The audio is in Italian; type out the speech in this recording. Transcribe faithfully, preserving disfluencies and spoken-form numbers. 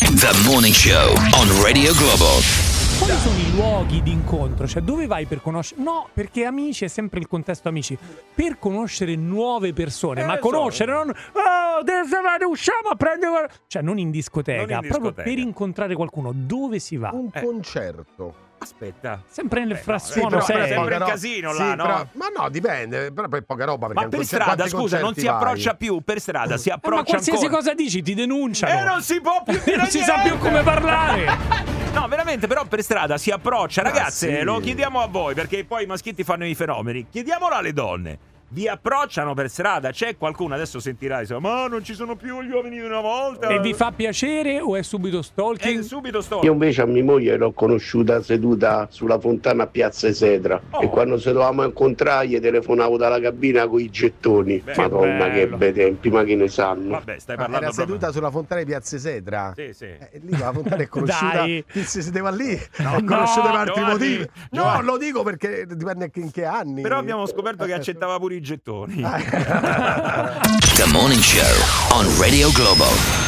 The Morning Show on Radio Globo. Quali sono i luoghi di incontro? Cioè, dove vai per conoscere? No, perché amici è sempre il contesto amici. Per conoscere nuove persone, Eh, ma so. conoscere, non. Oh, deve- usciamo a prendere. Cioè, non in discoteca, Non in proprio discoteca. per incontrare qualcuno. Dove si va? Un Eh. concerto. Aspetta. Sempre nel Eh, no, frastuono però- serio. sempre poca in roba. casino Sì, là, no? però- ma no, dipende, però poi poca roba. Ma perché per un concerto- strada, quanti scusa, non concerti si approccia vai? più per strada, si Eh, approccia ma qualsiasi ancora. cosa dici ti denunciano. E non si può più dire non si sa più niente. come parlare. No, veramente, però per strada si approccia. Ragazze, sì. lo chiediamo a voi, perché poi i maschietti fanno i fenomeni. Chiediamolo alle donne. Vi approcciano per strada? C'è qualcuno, adesso sentirai, insomma, ma non ci sono più gli uomini di una volta. E vi fa piacere o è subito E stalking? subito sto. Io invece a mia moglie l'ho conosciuta seduta sulla fontana a Piazza Esedra Oh. e quando ci dovevamo incontrare gli telefonavo dalla cabina con i gettoni. Beh, Madonna che bello. bei tempi, ma che ne sanno. Vabbè, stai Ah, parlando era proprio. seduta sulla fontana di Piazza Esedra. Sì, sì. Eh, lì la fontana è conosciuta. Dai. Chi si sedeva lì No, è conosciuta no, per altri Giovanni, motivi. No, Giovanni. lo dico perché dipende in che anni. Però abbiamo scoperto che Eh, accettava pure i gettoni. The Morning Show on Radio Globo.